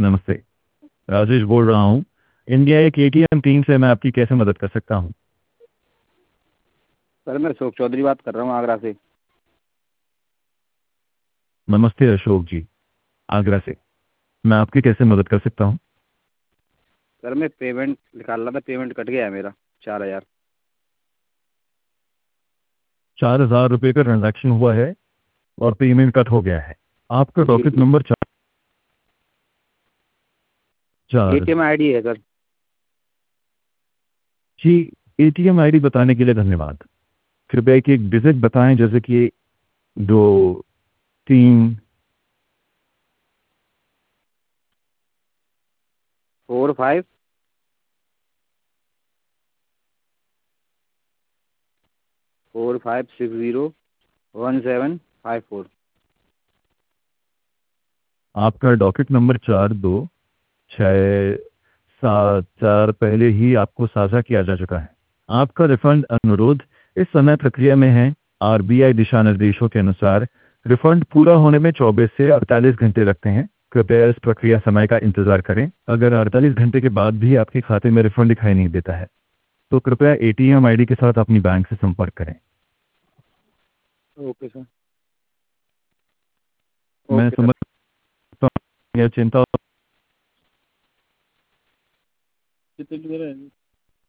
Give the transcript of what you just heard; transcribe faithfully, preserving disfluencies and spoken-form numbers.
नमस्ते। राजेश बोल रहा हूँ। इंडिया एक एटीएम टीम से मैं आपकी कैसे मदद कर सकता हूँ? सर मैं अशोक चौधरी बात कर रहा हूँ आगरा से। नमस्ते अशोक जी, आगरा से। मैं आपकी कैसे मदद कर सकता हूँ? सर मैं पेमेंट निकाल रहा था, पेमेंट कट गया है मेरा चार हज़ार। चार हजार रुपये का ट्रांजैक्शन हुआ है और पेमेंट कट हो गया है। आपका जी डॉकेट नंबर चार चार एटीएम आईडी है सर। जी। एटीएम आईडी बताने के लिए धन्यवाद। कृपया एक एक डिजिट बताएं, जैसे कि दो, तीन। Four five four five six zero one seven five four. आपका डॉकेट नंबर चार दो छः सात चार पहले ही आपको साझा किया जा चुका है। आपका रिफंड अनुरोध इस समय प्रक्रिया में है। आरबीआई दिशा निर्देशों के अनुसार रिफंड पूरा होने में चौबीस से अड़तालीस घंटे लगते हैं। कृपया इस प्रक्रिया समय का इंतजार करें। अगर अड़तालीस घंटे के बाद भी आपके खाते में रिफंड दिखाई नहीं देता है तो कृपया एटीएम आईडी के साथ अपनी बैंक से संपर्क करें। Okay sir. मैं ओके सर। समझ सकता हूँ यह चिंता। कितने